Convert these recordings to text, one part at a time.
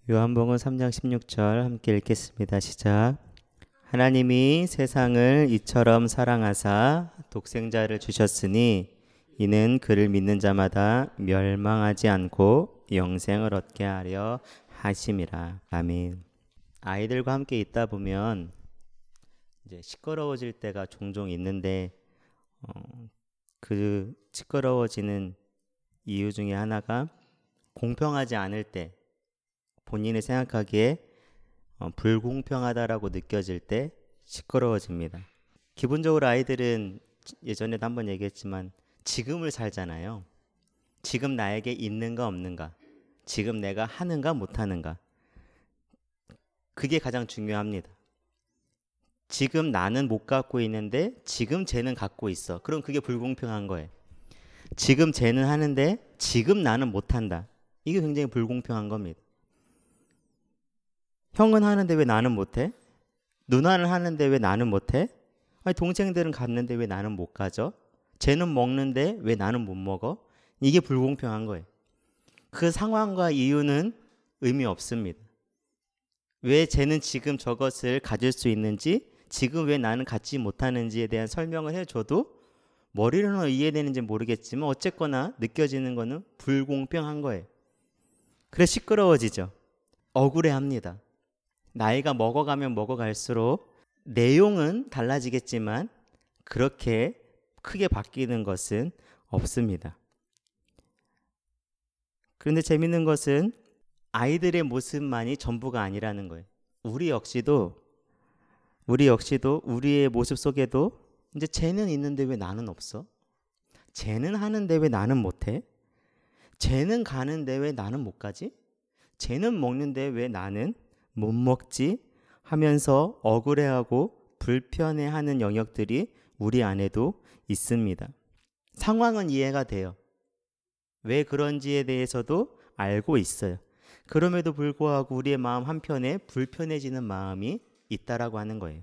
요한복음 3장 16절 함께 읽겠습니다. 시작. 하나님이 세상을 이처럼 사랑하사 독생자를 주셨으니 이는 그를 믿는 자마다 멸망하지 않고 영생을 얻게 하려 하심이라. 아멘. 아이들과 함께 있다 보면 이제 시끄러워질 때가 종종 있는데 그 시끄러워지는 이유 중에 하나가 공평하지 않을 때, 본인이 생각하기에 불공평하다라고 느껴질 때 시끄러워집니다. 기본적으로 아이들은 예전에도 한번 얘기했지만 지금을 살잖아요. 지금 나에게 있는가 없는가, 지금 내가 하는가 못하는가, 그게 가장 중요합니다. 지금 나는 못 갖고 있는데 지금 쟤는 갖고 있어. 그럼 그게 불공평한 거예요. 지금 쟤는 하는데 지금 나는 못한다. 이게 굉장히 불공평한 겁니다. 형은 하는데 왜 나는 못해? 누나는 하는데 왜 나는 못해? 아니, 동생들은 갔는데 왜 나는 못 가죠? 쟤는 먹는데 왜 나는 못 먹어? 이게 불공평한 거예요. 그 상황과 이유는 의미 없습니다. 왜 쟤는 지금 저것을 가질 수 있는지, 지금 왜 나는 갖지 못하는지에 대한 설명을 해줘도 머리로는 이해되는지 모르겠지만 어쨌거나 느껴지는 거는 불공평한 거예요. 그래서 시끄러워지죠. 억울해합니다. 나이가 먹어가면 먹어갈수록 내용은 달라지겠지만 그렇게 크게 바뀌는 것은 없습니다. 그런데 재밌는 것은 아이들의 모습만이 전부가 아니라는 거예요. 우리 역시도 우리의 모습 속에도 이제 쟤는 있는데 왜 나는 없어? 쟤는 하는데 왜 나는 못해? 쟤는 가는데 왜 나는 못 가지? 쟤는 먹는데 왜 나는 못 먹지? 하면서 억울해하고 불편해하는 영역들이 우리 안에도 있습니다. 상황은 이해가 돼요. 왜 그런지에 대해서도 알고 있어요. 그럼에도 불구하고 우리의 마음 한편에 불편해지는 마음이 있다라고 하는 거예요.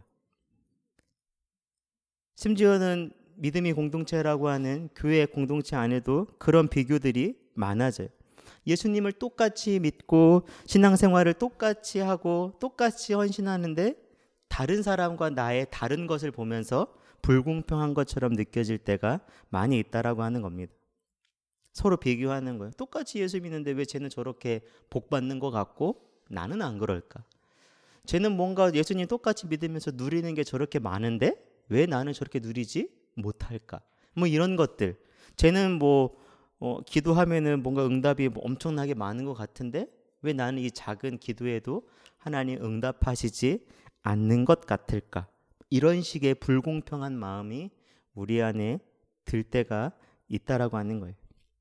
심지어는 믿음이 공동체라고 하는 교회 공동체 안에도 그런 비교들이 많아져요. 예수님을 똑같이 믿고 신앙생활을 똑같이 하고 똑같이 헌신하는데 다른 사람과 나의 다른 것을 보면서 불공평한 것처럼 느껴질 때가 많이 있다라고 하는 겁니다. 서로 비교하는 거예요. 똑같이 예수 믿는데 왜 쟤는 저렇게 복 받는 것 같고 나는 안 그럴까? 쟤는 뭔가 예수님 똑같이 믿으면서 누리는 게 저렇게 많은데 왜 나는 저렇게 누리지 못할까? 뭐 이런 것들. 쟤는 기도하면은 뭔가 응답이 엄청나게 많은 것 같은데 왜 나는 이 작은 기도에도 하나님 응답하시지 않는 것 같을까? 이런 식의 불공평한 마음이 우리 안에 들 때가 있다라고 하는 거예요.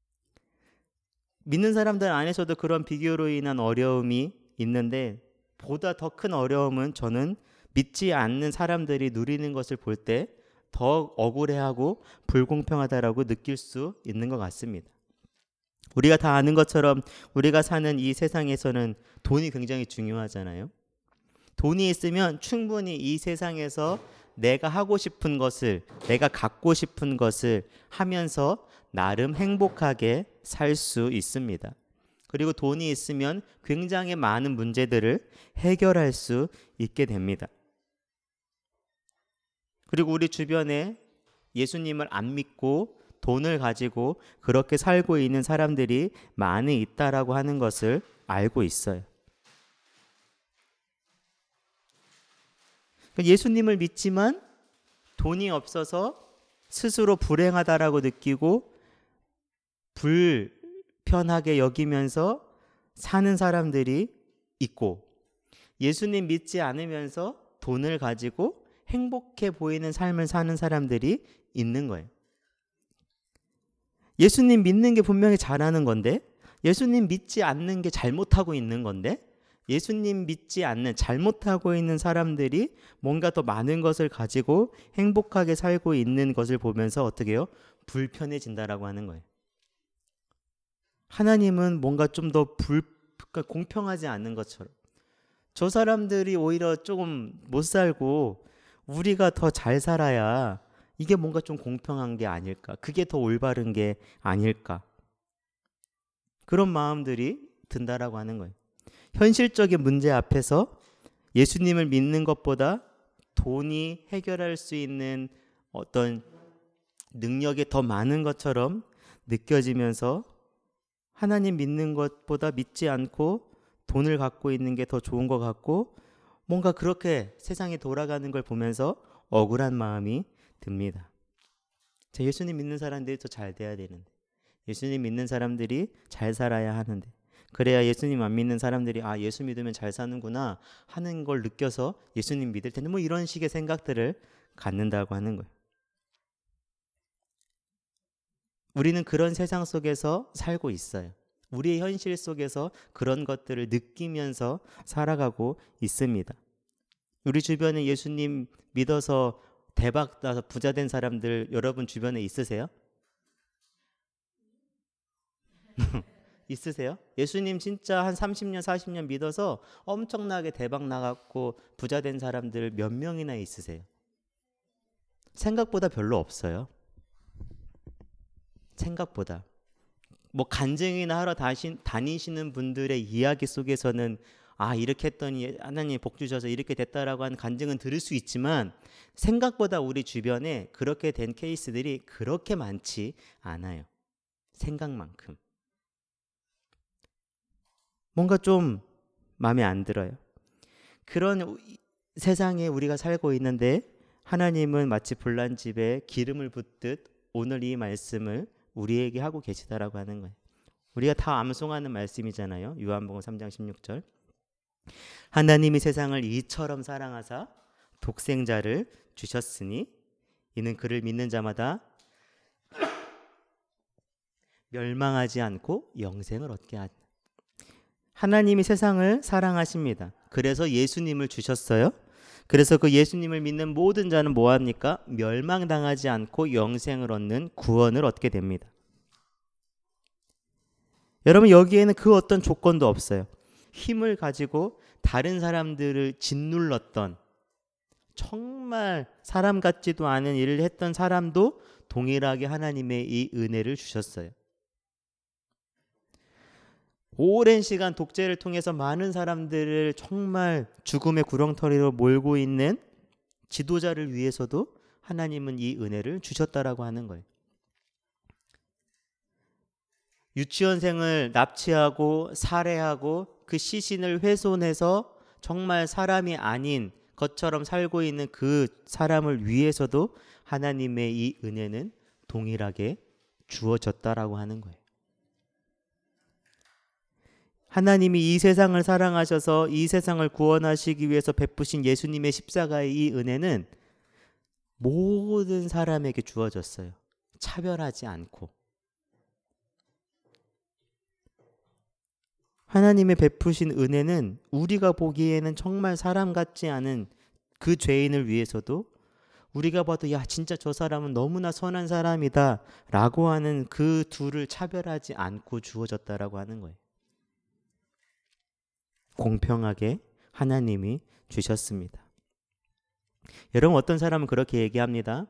믿는 사람들 안에서도 그런 비교로 인한 어려움이 있는데 보다 더 큰 어려움은 저는 믿지 않는 사람들이 누리는 것을 볼 때 더 억울해하고 불공평하다라고 느낄 수 있는 것 같습니다. 우리가 다 아는 것처럼 우리가 사는 이 세상에서는 돈이 굉장히 중요하잖아요. 돈이 있으면 충분히 이 세상에서 내가 하고 싶은 것을, 내가 갖고 싶은 것을 하면서 나름 행복하게 살 수 있습니다. 그리고 돈이 있으면 굉장히 많은 문제들을 해결할 수 있게 됩니다. 그리고 우리 주변에 예수님을 안 믿고 돈을 가지고 그렇게 살고 있는 사람들이 많이 있다라고 하는 것을 알고 있어요. 예수님을 믿지만 돈이 없어서 스스로 불행하다라고 느끼고 불편하게 여기면서 사는 사람들이 있고, 예수님 믿지 않으면서 돈을 가지고 행복해 보이는 삶을 사는 사람들이 있는 거예요. 예수님 믿는 게 분명히 잘하는 건데, 예수님 믿지 않는 게 잘못하고 있는 건데, 예수님 믿지 않는 잘못하고 있는 사람들이 뭔가 더 많은 것을 가지고 행복하게 살고 있는 것을 보면서 어떻게 해요? 불편해진다라고 하는 거예요. 하나님은 뭔가 좀 더 공평하지 않은 것처럼, 저 사람들이 오히려 조금 못 살고 우리가 더 잘 살아야 이게 뭔가 좀 공평한 게 아닐까, 그게 더 올바른 게 아닐까, 그런 마음들이 든다라고 하는 거예요. 현실적인 문제 앞에서 예수님을 믿는 것보다 돈이 해결할 수 있는 어떤 능력이 더 많은 것처럼 느껴지면서 하나님 믿는 것보다 믿지 않고 돈을 갖고 있는 게 더 좋은 것 같고 뭔가 그렇게 세상이 돌아가는 걸 보면서 억울한 마음이 듭니다. 예수님 믿는 사람들이 더 잘 돼야 되는데, 예수님 믿는 사람들이 잘 살아야 하는데, 그래야 예수님 안 믿는 사람들이 아, 예수 믿으면 잘 사는구나 하는 걸 느껴서 예수님 믿을 텐데, 뭐 이런 식의 생각들을 갖는다고 하는 거예요. 우리는 그런 세상 속에서 살고 있어요. 우리의 현실 속에서 그런 것들을 느끼면서 살아가고 있습니다. 우리 주변에 예수님 믿어서 대박 나서 부자 된 사람들 여러분 주변에 있으세요? 있으세요? 예수님 진짜 한 30년, 40년 믿어서 엄청나게 대박 나갔고 부자 된 사람들 몇 명이나 있으세요? 생각보다 별로 없어요. 생각보다. 뭐 간증이나 하러 다니시는 분들의 이야기 속에서는 아, 이렇게 했더니 하나님 복 주셔서 이렇게 됐다라고 하는 간증은 들을 수 있지만 생각보다 우리 주변에 그렇게 된 케이스들이 그렇게 많지 않아요. 생각만큼. 뭔가 좀 마음에 안 들어요. 그런 세상에 우리가 살고 있는데 하나님은 마치 불난 집에 기름을 붓듯 오늘 이 말씀을 우리에게 하고 계시다라고 하는 거예요. 우리가 다 암송하는 말씀이잖아요. 요한복음 3장 16절. 하나님이 세상을 이처럼 사랑하사 독생자를 주셨으니 이는 그를 믿는 자마다 멸망하지 않고 영생을 얻게 하다. 하나님이 세상을 사랑하십니다. 그래서 예수님을 주셨어요. 그래서 그 예수님을 믿는 모든 자는 뭐합니까? 멸망당하지 않고 영생을 얻는 구원을 얻게 됩니다. 여러분, 여기에는 그 어떤 조건도 없어요. 힘을 가지고 다른 사람들을 짓눌렀던, 정말 사람 같지도 않은 일을 했던 사람도 동일하게 하나님의 이 은혜를 주셨어요. 오랜 시간 독재를 통해서 많은 사람들을 정말 죽음의 구렁텅이로 몰고 있는 지도자를 위해서도 하나님은 이 은혜를 주셨다라고 하는 거예요. 유치원생을 납치하고 살해하고 그 시신을 훼손해서 정말 사람이 아닌 것처럼 살고 있는 그 사람을 위해서도 하나님의 이 은혜는 동일하게 주어졌다라고 하는 거예요. 하나님이 이 세상을 사랑하셔서 이 세상을 구원하시기 위해서 베푸신 예수님의 십자가의 이 은혜는 모든 사람에게 주어졌어요. 차별하지 않고. 하나님의 베푸신 은혜는 우리가 보기에는 정말 사람 같지 않은 그 죄인을 위해서도 우리가 봐도 야, 진짜 저 사람은 너무나 선한 사람이다 라고 하는 그 둘을 차별하지 않고 주어졌다라고 하는 거예요. 공평하게 하나님이 주셨습니다. 여러분, 어떤 사람은 그렇게 얘기합니다.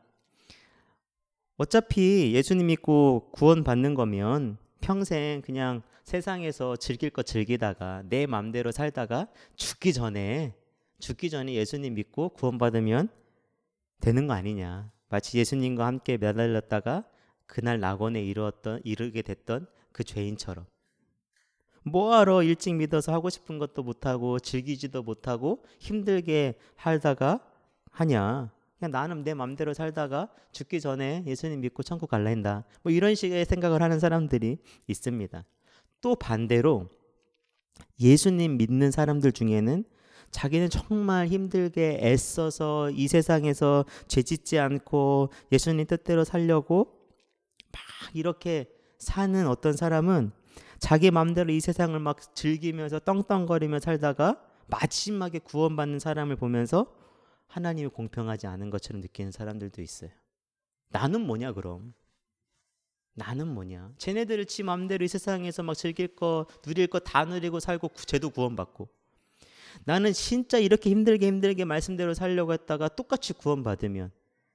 어차피 예수님 믿고 구원받는 거면 평생 그냥 세상에서 즐길 거 즐기다가 내 맘대로 살다가 죽기 전에 예수님 믿고 구원받으면 되는 거 아니냐. 마치 예수님과 함께 매달렸다가 그날 낙원에 이르게 됐던 그 죄인처럼. 뭐하러 일찍 믿어서 하고 싶은 것도 못하고 즐기지도 못하고 힘들게 살다가 하냐. 그냥 나는 내 맘대로 살다가 죽기 전에 예수님 믿고 천국 갈라 한다. 뭐 이런 식의 생각을 하는 사람들이 있습니다. 또 반대로 예수님 믿는 사람들 중에는 자기는 정말 힘들게 애써서 이 세상에서 죄짓지 않고 예수님 뜻대로 살려고 막 이렇게 사는 어떤 사람은 자기 마음대로 이 세상을 막 즐기면서 떵떵거리며 살다가 마지막에 구원받는 사람을 보면서 하나님이 공평하지 않은 것처럼 느끼는 사람들도 있어요. 나는 뭐냐 그럼? 나는 뭐냐? 쟤네들을 지 마음대로 이 세상에서 막 즐길 거 누릴 거 다 누리고 살고 쟤도 구원받고 나는 진짜 이렇게 힘들게 말씀대로 살려고 했다가 똑같이 구원받으면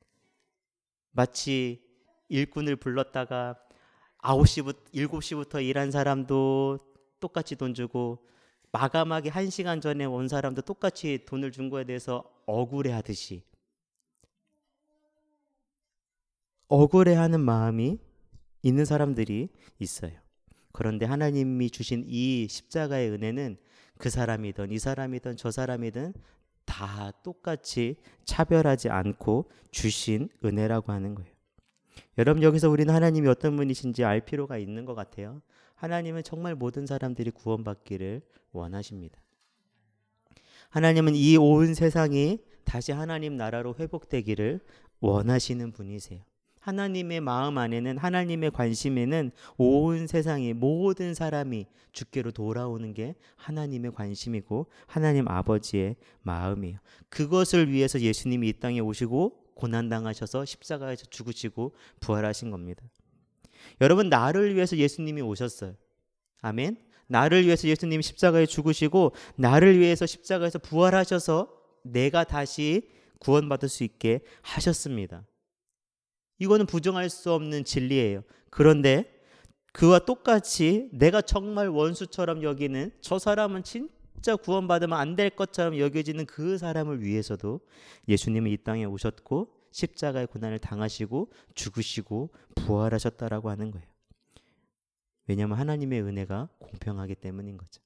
마치 일꾼을 불렀다가 7시부터 일한 사람도 똑같이 돈 주고 마감하기 1시간 전에 온 사람도 똑같이 돈을 준 거에 대해서 억울해하듯이 억울해하는 마음이 있는 사람들이 있어요. 그런데 하나님이 주신 이 십자가의 은혜는 그 사람이든 이 사람이든 저 사람이든 다 똑같이 차별하지 않고 주신 은혜라고 하는 거예요. 여러분, 여기서 우리는 하나님이 어떤 분이신지 알 필요가 있는 것 같아요. 하나님은 정말 모든 사람들이 구원받기를 원하십니다. 하나님은 이 온 세상이 다시 하나님 나라로 회복되기를 원하시는 분이세요. 하나님의 마음 안에는, 하나님의 관심에는 온 세상의 모든 사람이 주께로 돌아오는 게 하나님의 관심이고 하나님 아버지의 마음이에요. 그것을 위해서 예수님이 이 땅에 오시고 고난당하셔서 십자가에서 죽으시고 부활하신 겁니다. 여러분, 나를 위해서 예수님이 오셨어요. 아멘. 나를 위해서 예수님이 십자가에 죽으시고 나를 위해서 십자가에서 부활하셔서 내가 다시 구원받을 수 있게 하셨습니다. 이거는 부정할 수 없는 진리예요. 그런데 그와 똑같이 내가 정말 원수처럼 여기는, 저 사람은 진짜 구원받으면 안 될 것처럼 여겨지는 그 사람을 위해서도 예수님은 이 땅에 오셨고 십자가의 고난을 당하시고 죽으시고 부활하셨다라고 하는 거예요. 왜냐하면 하나님의 은혜가 공평하기 때문인 거죠.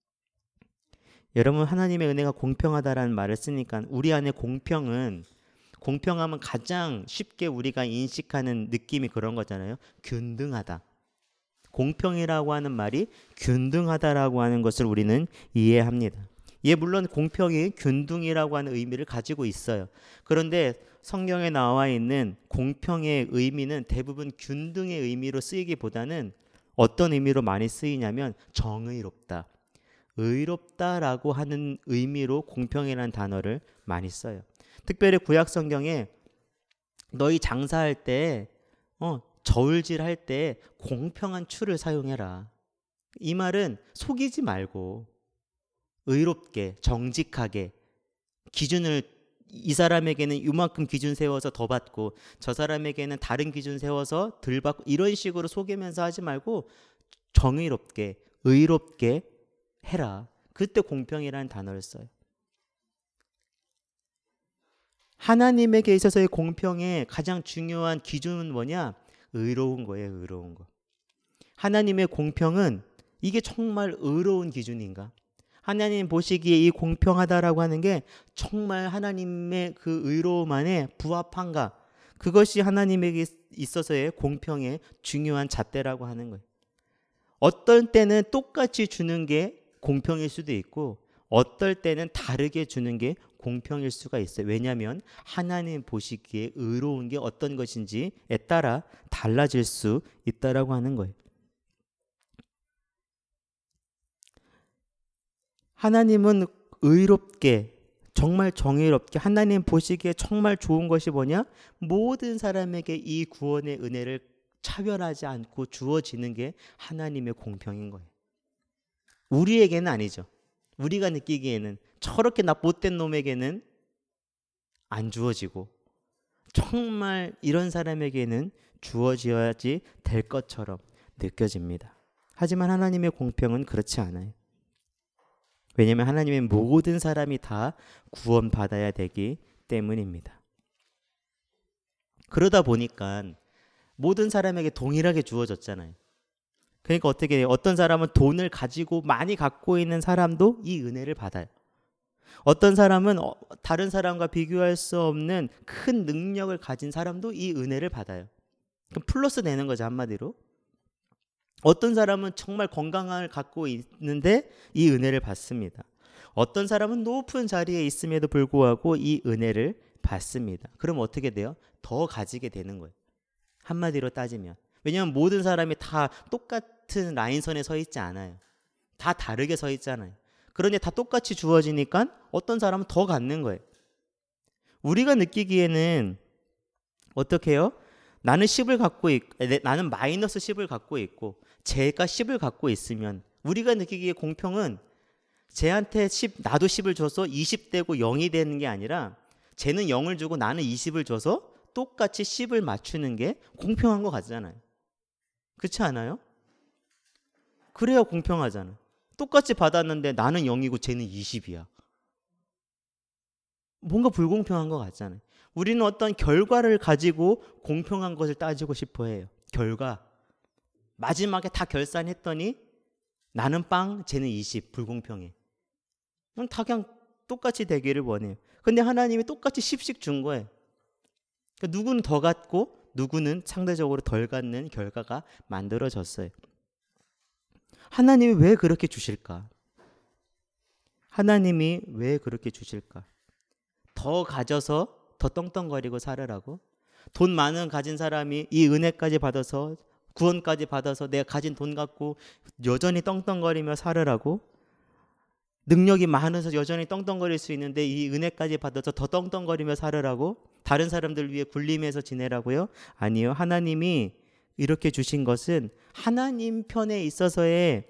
여러분, 하나님의 은혜가 공평하다라는 말을 쓰니까 우리 안에 공평하면 가장 쉽게 우리가 인식하는 느낌이 그런 거잖아요. 균등하다. 공평이라고 하는 말이 균등하다라고 하는 것을 우리는 이해합니다. 예, 물론 공평이 균등이라고 하는 의미를 가지고 있어요. 그런데 성경에 나와 있는 공평의 의미는 대부분 균등의 의미로 쓰이기보다는 어떤 의미로 많이 쓰이냐면 정의롭다, 의롭다라고 하는 의미로 공평이라는 단어를 많이 써요. 특별히 구약 성경에 너희 장사할 때 저울질할 때 공평한 추를 사용해라. 이 말은 속이지 말고 의롭게 정직하게 기준을, 이 사람에게는 이만큼 기준 세워서 더 받고 저 사람에게는 다른 기준 세워서 덜 받고 이런 식으로 속이면서 하지 말고 정의롭게 의롭게 해라. 그때 공평이라는 단어를 써요. 하나님에게 있어서의 공평의 가장 중요한 기준은 뭐냐? 의로운 거예요. 의로운 거. 하나님의 공평은 이게 정말 의로운 기준인가? 하나님 보시기에 이 공평하다라고 하는 게 정말 하나님의 그 의로움 안에 부합한가? 그것이 하나님에게 있어서의 공평의 중요한 잣대라고 하는 거예요. 어떨 때는 똑같이 주는 게 공평일 수도 있고 어떨 때는 다르게 주는 게 공평일 수가 있어요. 왜냐하면 하나님 보시기에 의로운 게 어떤 것인지에 따라 달라질 수 있다라고 하는 거예요. 하나님은 의롭게, 정말 정의롭게, 하나님 보시기에 정말 좋은 것이 뭐냐? 모든 사람에게 이 구원의 은혜를 차별하지 않고 주어지는 게 하나님의 공평인 거예요. 우리에게는 아니죠. 우리가 느끼기에는 저렇게 못된 놈에게는 안 주어지고 정말 이런 사람에게는 주어져야지 될 것처럼 느껴집니다. 하지만 하나님의 공평은 그렇지 않아요. 왜냐하면 하나님의 모든 사람이 다 구원받아야 되기 때문입니다. 그러다 보니까 모든 사람에게 동일하게 주어졌잖아요. 그러니까 어떻게 해요? 어떤 사람은 돈을 가지고 많이 갖고 있는 사람도 이 은혜를 받아요. 어떤 사람은 다른 사람과 비교할 수 없는 큰 능력을 가진 사람도 이 은혜를 받아요. 그럼 플러스 되는 거죠, 한마디로. 어떤 사람은 정말 건강을 갖고 있는데 이 은혜를 받습니다. 어떤 사람은 높은 자리에 있음에도 불구하고 이 은혜를 받습니다. 그럼 어떻게 돼요? 더 가지게 되는 거예요. 한마디로 따지면. 왜냐하면 모든 사람이 다 똑같은 라인선에 서 있지 않아요. 다 다르게 서 있잖아요. 그런데 다 똑같이 주어지니까 어떤 사람은 더 갖는 거예요. 우리가 느끼기에는 어떻게 해요? 나는 10을 갖고 나는 마이너스 10을 갖고 있고 쟤가 10을 갖고 있으면 우리가 느끼기에 공평은 쟤한테 10, 나도 10을 줘서 20 되고 0이 되는 게 아니라 쟤는 0을 주고 나는 20을 줘서 똑같이 10을 맞추는 게 공평한 것 같잖아요. 그렇지 않아요? 그래야 공평하잖아. 똑같이 받았는데 나는 0이고 쟤는 20이야. 뭔가 불공평한 것 같잖아요. 우리는 어떤 결과를 가지고 공평한 것을 따지고 싶어 해요. 결과. 마지막에 다 결산했더니 나는 빵, 쟤는 20. 불공평해. 그럼 다 그냥 똑같이 되기를 원해요. 근데 하나님이 똑같이 10씩 준 거예요. 그러니까 누구는 더 갖고 누구는 상대적으로 덜 갖는 결과가 만들어졌어요. 하나님이 왜 그렇게 주실까? 하나님이 왜 그렇게 주실까? 더 가져서 더 떵떵거리고 살으라고? 돈 많은 가진 사람이 이 은혜까지 받아서 구원까지 받아서 내가 가진 돈 갖고 여전히 떵떵거리며 살으라고? 능력이 많아서 여전히 떵떵거릴 수 있는데 이 은혜까지 받아서 더 떵떵거리며 살으라고? 다른 사람들 위해 굴림해서 지내라고요? 아니요. 하나님이 이렇게 주신 것은 하나님 편에 있어서의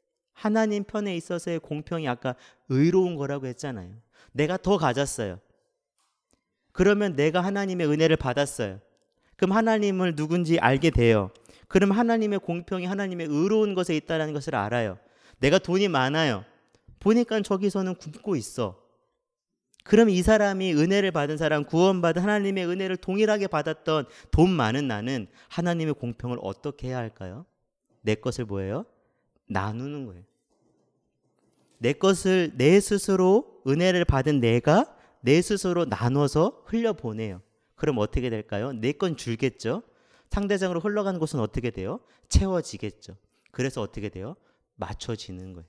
공평이 아까 의로운 거라고 했잖아요. 내가 더 가졌어요. 그러면 내가 하나님의 은혜를 받았어요. 그럼 하나님을 누군지 알게 돼요. 그럼 하나님의 공평이 하나님의 의로운 것에 있다는 것을 알아요. 내가 돈이 많아요. 보니까 저기서는 굶고 있어. 그럼 이 사람이 은혜를 받은 사람, 구원받은 하나님의 은혜를 동일하게 받았던 돈 많은 나는 하나님의 공평을 어떻게 해야 할까요? 내 것을 뭐예요? 나누는 거예요. 내 것을 내 스스로 은혜를 받은 내가 내 스스로 나눠서 흘려보내요. 그럼 어떻게 될까요? 내 건 줄겠죠. 상대적으로 흘러가는 곳은 어떻게 돼요? 채워지겠죠. 그래서 어떻게 돼요? 맞춰지는 거예요.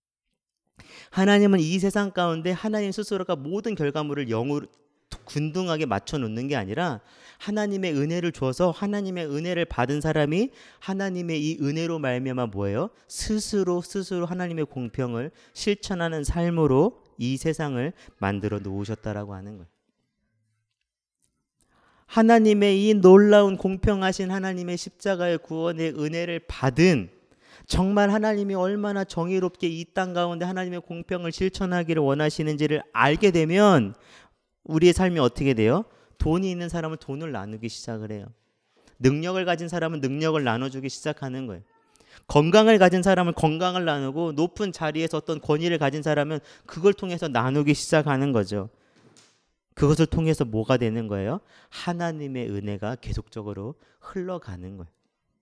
하나님은 이 세상 가운데 하나님 스스로가 모든 결과물을 0으로 균등하게 맞춰놓는 게 아니라 하나님의 은혜를 주어서 하나님의 은혜를 받은 사람이 하나님의 이 은혜로 말미암아 뭐예요? 스스로 하나님의 공평을 실천하는 삶으로 이 세상을 만들어 놓으셨다라고 하는 거예요. 하나님의 이 놀라운 공평하신 하나님의 십자가의 구원의 은혜를 받은 정말 하나님이 얼마나 정의롭게 이 땅 가운데 하나님의 공평을 실천하기를 원하시는지를 알게 되면 우리의 삶이 어떻게 돼요? 돈이 있는 사람은 돈을 나누기 시작을 해요. 능력을 가진 사람은 능력을 나눠주기 시작하는 거예요. 건강을 가진 사람은 건강을 나누고 높은 자리에서 어떤 권위를 가진 사람은 그걸 통해서 나누기 시작하는 거죠. 그것을 통해서 뭐가 되는 거예요? 하나님의 은혜가 계속적으로 흘러가는 거예요.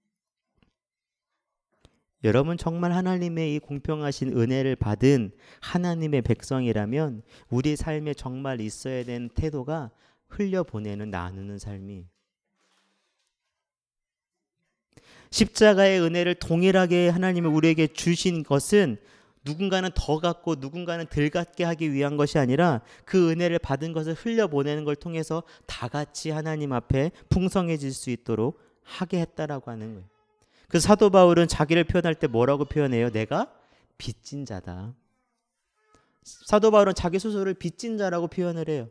여러분 정말 하나님의 이 공평하신 은혜를 받은 하나님의 백성이라면 우리 삶에 정말 있어야 되는 태도가 흘려보내는 나누는 삶이 십자가의 은혜를 동일하게 하나님이 우리에게 주신 것은 누군가는 더 갖고 누군가는 덜 갖게 하기 위한 것이 아니라 그 은혜를 받은 것을 흘려보내는 걸 통해서 다 같이 하나님 앞에 풍성해질 수 있도록 하게 했다라고 하는 거예요. 그 사도 바울은 자기를 표현할 때 뭐라고 표현해요? 내가 빚진 자다. 사도 바울은 자기 스스로를 빚진 자라고 표현을 해요.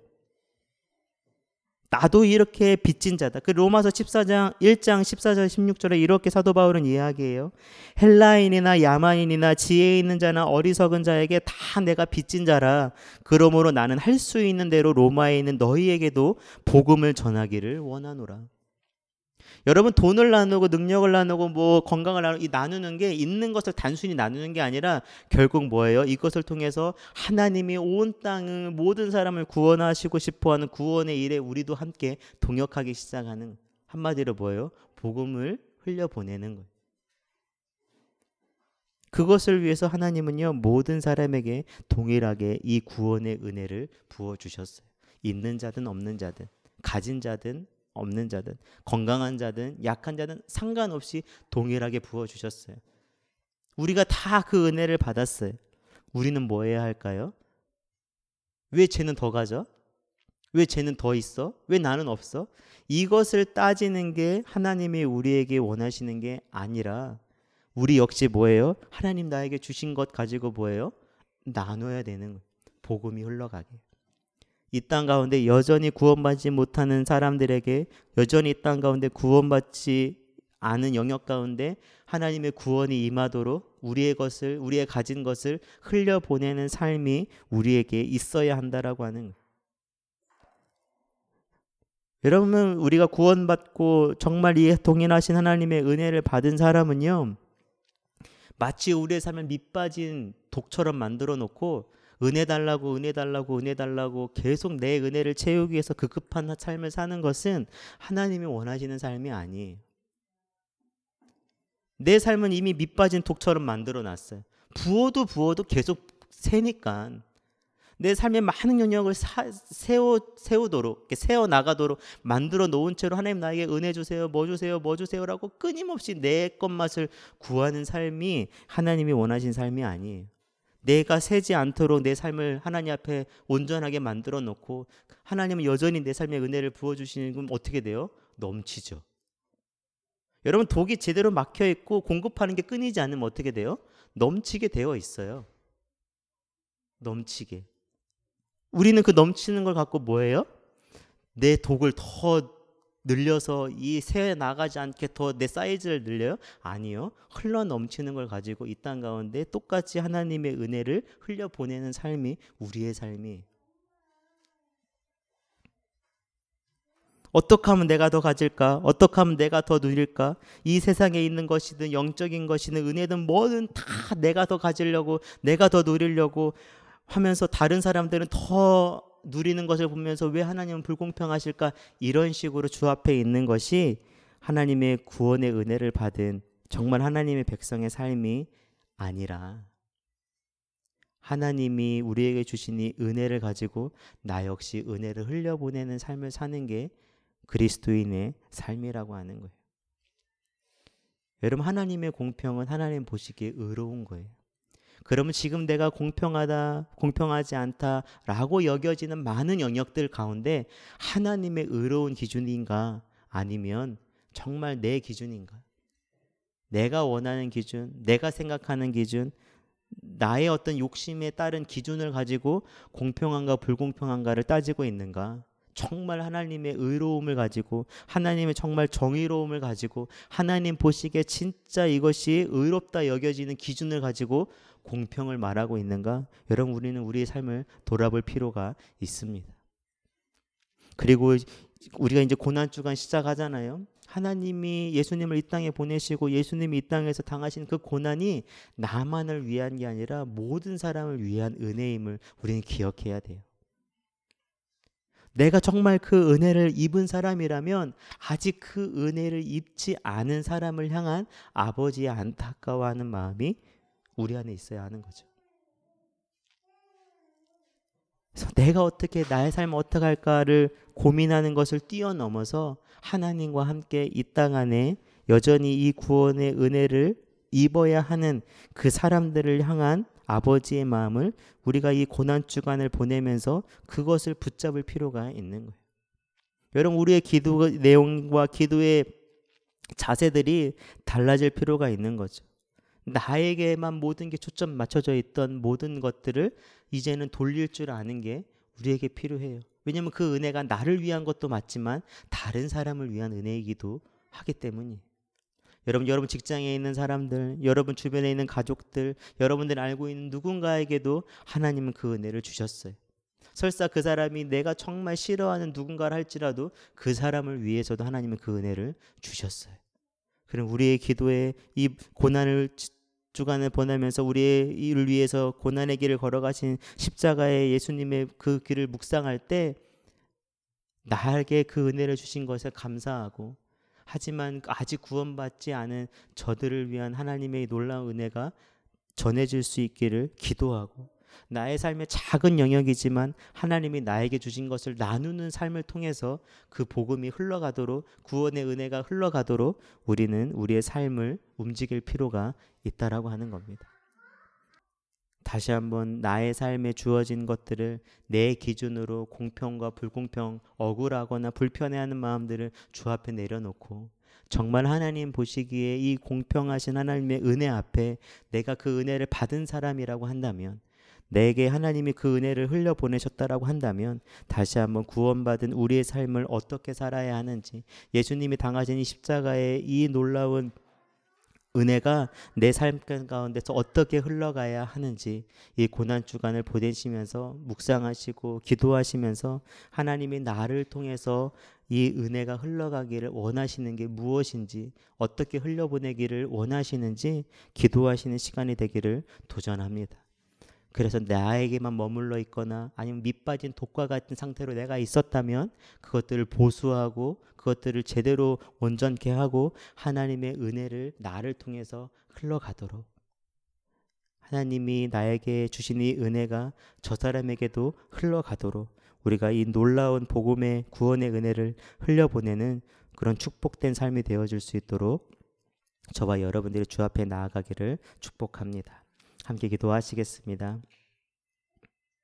나도 이렇게 빚진 자다. 그 로마서 1장 14절 16절에 이렇게 사도 바울은 이야기해요. 헬라인이나 야만인이나 지혜 있는 자나 어리석은 자에게 다 내가 빚진 자라. 그러므로 나는 할 수 있는 대로 로마에 있는 너희에게도 복음을 전하기를 원하노라. 여러분 돈을 나누고 능력을 나누고 뭐 건강을 나누고 이 나누는 게 있는 것을 단순히 나누는 게 아니라 결국 뭐예요? 이것을 통해서 하나님이 온 땅을 모든 사람을 구원하시고 싶어하는 구원의 일에 우리도 함께 동역하기 시작하는 한마디로 뭐예요? 복음을 흘려보내는 거예요. 그것을 위해서 하나님은요 모든 사람에게 동일하게 이 구원의 은혜를 부어주셨어요. 있는 자든 없는 자든 가진 자든 없는 자든 건강한 자든 약한 자든 상관없이 동일하게 부어주셨어요. 우리가 다 그 은혜를 받았어요. 우리는 뭐 해야 할까요? 왜 쟤는 더 가져? 왜 쟤는 더 있어? 왜 나는 없어? 이것을 따지는 게 하나님이 우리에게 원하시는 게 아니라 우리 역시 뭐예요? 하나님 나에게 주신 것 가지고 뭐예요? 나눠야 되는 거예요. 복음이 흘러가게. 이 땅 가운데 여전히 구원받지 못하는 사람들에게 여전히 이 땅 가운데 구원받지 않은 영역 가운데 하나님의 구원이 임하도록 우리의 가진 것을 흘려보내는 삶이 우리에게 있어야 한다라고 하는 거예요. 여러분 우리가 구원받고 정말 이 동일하신 하나님의 은혜를 받은 사람은요 마치 우리의 삶을 밑빠진 독처럼 만들어 놓고 은혜 달라고 은혜 달라고 은혜 달라고 계속 내 은혜를 채우기 위해서 급급한 삶을 사는 것은 하나님이 원하시는 삶이 아니에요. 내 삶은 이미 밑빠진 독처럼 만들어 놨어요. 부어도 계속 새니까 내 삶의 많은 영역을 세우도록, 세워나가도록 만들어 놓은 채로 하나님 나에게 은혜 주세요, 뭐 주세요, 뭐 주세요라고 끊임없이 내 것맛을 구하는 삶이 하나님이 원하신 삶이 아니에요. 내가 새지 않도록 내 삶을 하나님 앞에 온전하게 만들어 놓고 하나님은 여전히 내 삶에 은혜를 부어주시는 건 어떻게 돼요? 넘치죠. 여러분, 독이 제대로 막혀 있고 공급하는 게 끊이지 않으면 어떻게 돼요? 넘치게 되어 있어요. 넘치게. 우리는 그 넘치는 걸 갖고 뭐예요? 내 독을 더 늘려서 이 새 나가지 않게 더 내 사이즈를 늘려요? 아니요. 흘러 넘치는 걸 가지고 이 땅 가운데 똑같이 하나님의 은혜를 흘려보내는 삶이 우리의 삶이에요. 어떻게 하면 내가 더 가질까? 어떻게 하면 내가 더 누릴까? 이 세상에 있는 것이든 영적인 것이든 은혜든 뭐든 다 내가 더 가지려고, 내가 더 누리려고 하면서 다른 사람들은 더 누리는 것을 보면서 왜 하나님은 불공평하실까? 이런 식으로 주 앞에 있는 것이 하나님의 구원의 은혜를 받은 정말 하나님의 백성의 삶이 아니라, 하나님이 우리에게 주신 이 은혜를 가지고 나 역시 은혜를 흘려보내는 삶을 사는 게 그리스도인의 삶이라고 하는 거예요. 여러분, 하나님의 공평은 하나님 보시기에 의로운 거예요. 그러면 지금 내가 공평하다, 공평하지 않다라고 여겨지는 많은 영역들 가운데 하나님의 의로운 기준인가? 아니면 정말 내 기준인가? 내가 원하는 기준, 내가 생각하는 기준, 나의 어떤 욕심에 따른 기준을 가지고 공평한가 불공평한가를 따지고 있는가? 정말 하나님의 의로움을 가지고, 하나님의 정말 정의로움을 가지고, 하나님 보시기에 진짜 이것이 의롭다 여겨지는 기준을 가지고 공평을 말하고 있는가? 여러분, 우리는 우리의 삶을 돌아볼 필요가 있습니다. 그리고 우리가 이제 고난주간 시작하잖아요. 하나님이 예수님을 이 땅에 보내시고 예수님이 이 땅에서 당하신 그 고난이 나만을 위한 게 아니라 모든 사람을 위한 은혜임을 우리는 기억해야 돼요. 내가 정말 그 은혜를 입은 사람이라면 아직 그 은혜를 입지 않은 사람을 향한 아버지의 안타까워하는 마음이 우리 안에 있어야 하는 거죠. 그래서 내가 어떻게, 나의 삶을 어떻게 할까를 고민하는 것을 뛰어넘어서 하나님과 함께 이 땅 안에 여전히 이 구원의 은혜를 입어야 하는 그 사람들을 향한 아버지의 마음을 우리가 이 고난주간을 보내면서 그것을 붙잡을 필요가 있는 거예요. 여러분, 우리의 기도 내용과 기도의 자세들이 달라질 필요가 있는 거죠. 나에게만 모든 게 초점 맞춰져 있던 모든 것들을 이제는 돌릴 줄 아는 게 우리에게 필요해요. 왜냐하면 그 은혜가 나를 위한 것도 맞지만 다른 사람을 위한 은혜이기도 하기 때문이에요. 여러분 직장에 있는 사람들, 여러분 주변에 있는 가족들, 여러분들 알고 있는 누군가에게도 하나님은 그 은혜를 주셨어요. 설사 그 사람이 내가 정말 싫어하는 누군가를 할지라도 그 사람을 위해서도 하나님은 그 은혜를 주셨어요. 그럼 우리의 기도에 이 고난을 주간을 보내면서 우리의 일을 위해서 고난의 길을 걸어가신 십자가의 예수님의 그 길을 묵상할 때 나에게 그 은혜를 주신 것에 감사하고, 하지만 아직 구원받지 않은 저들을 위한 하나님의 놀라운 은혜가 전해질 수 있기를 기도하고, 나의 삶의 작은 영역이지만 하나님이 나에게 주신 것을 나누는 삶을 통해서 그 복음이 흘러가도록, 구원의 은혜가 흘러가도록 우리는 우리의 삶을 움직일 필요가 있다라고 하는 겁니다. 다시 한번 나의 삶에 주어진 것들을 내 기준으로 공평과 불공평, 억울하거나 불편해하는 마음들을 주 앞에 내려놓고 정말 하나님 보시기에 이 공평하신 하나님의 은혜 앞에 내가 그 은혜를 받은 사람이라고 한다면, 내게 하나님이 그 은혜를 흘려보내셨다라고 한다면 다시 한번 구원받은 우리의 삶을 어떻게 살아야 하는지, 예수님이 당하신 이 십자가의 이 놀라운 은혜가 내 삶 가운데서 어떻게 흘러가야 하는지 이 고난 주간을 보내시면서 묵상하시고 기도하시면서 하나님이 나를 통해서 이 은혜가 흘러가기를 원하시는 게 무엇인지, 어떻게 흘려보내기를 원하시는지 기도하시는 시간이 되기를 도전합니다. 그래서 나에게만 머물러 있거나 아니면 밑빠진 독과 같은 상태로 내가 있었다면 그것들을 보수하고 그것들을 제대로 온전케 하고 하나님의 은혜를 나를 통해서 흘러가도록, 하나님이 나에게 주신 이 은혜가 저 사람에게도 흘러가도록 우리가 이 놀라운 복음의 구원의 은혜를 흘려보내는 그런 축복된 삶이 되어줄 수 있도록 저와 여러분들이 주 앞에 나아가기를 축복합니다. 함께 기도하시겠습니다.